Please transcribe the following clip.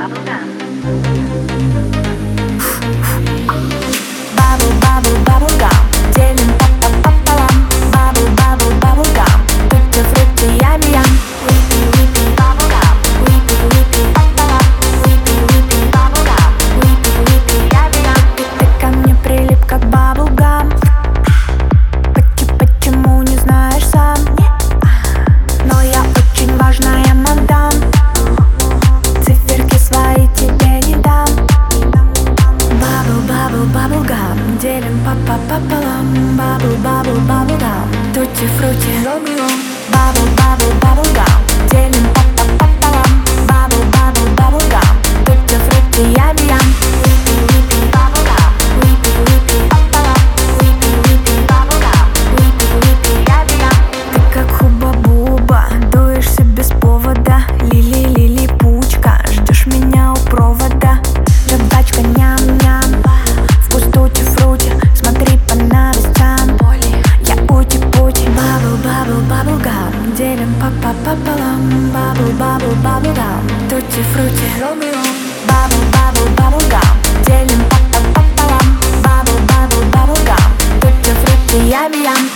Bubble, bubble, bubble gum. Делим пополам. Bubble, bubble, bubble gum. Tutti frutti, yummy yum. Whippy, whippy, bubble gum. Whippy, whippy, пополам. Whippy, whippy, bubble gum. Whippy, whippy, yummy yum. Ты ко мне прилип как bubble gum. Почему не знаешь сам? Но я очень важная мадам. Циферки свои тебе не дам. Bubble, bubble, bubble gum. Делим пополам. Bubble, bubble, bubble gum. Tutti frutti, Romeo. Bubble, bubble, bubble gum. Делим пополам. Bubble, bubble, bubble gum. Tutti frutti, yummy yum. Whippy, whippy, bubble gum. Whippy, whippy, пополам. Whippy, whippy, bubble gum. Whippy, whippy, yummy yum. Ты как хуба-буба, дуешься без повода. Лили-лилипучка, ждешь меня у провода. Жвачка ням-ням, вкус тути-фрути. Смотри по новостям, я ути-пути. Bubble, bubble, bubble gum. Делим пополам. Bubble, bubble, bubble gum. Тути-фрути, Ромео. Bubble, bubble, bubble gum. Делим пополам. Bubble, bubble, bubble gum. Тути-фрути, yummy yum.